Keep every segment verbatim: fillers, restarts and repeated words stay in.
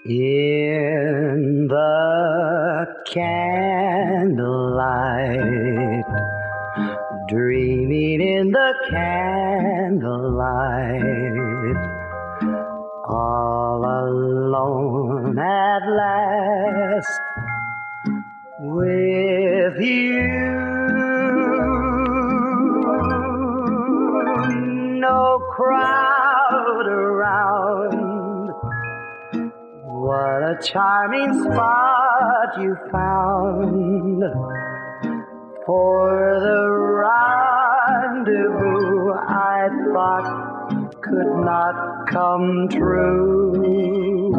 In the candlelight, dreaming in the candlelight, all alone at last with you. No crowd around. What a charming spot you found for the rendezvous I thought could not come true.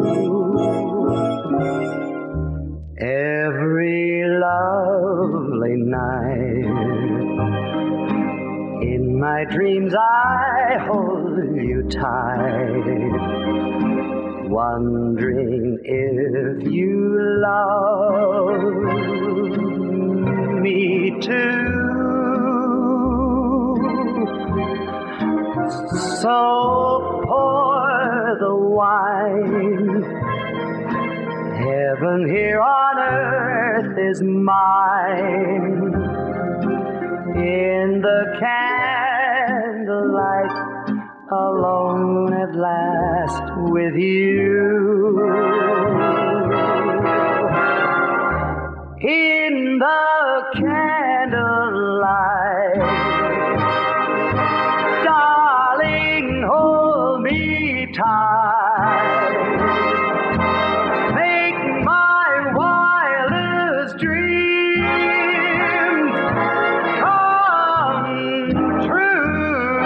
Every lovely night in my dreams I hold you tight, wondering if you love me too. So pour the wine. Heaven here on earth is mine. In the candlelight, alone at last with you. In the candlelight, darling, hold me tight. Make my wildest dreams come true.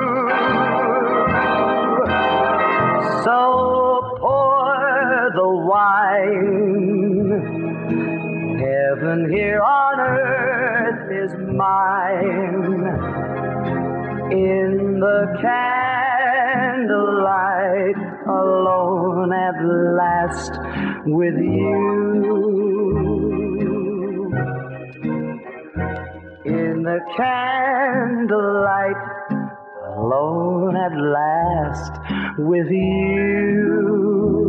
So pour the wine. Heaven here on earth is mine. In the candlelight, alone at last with you. In the candlelight, alone at last with you.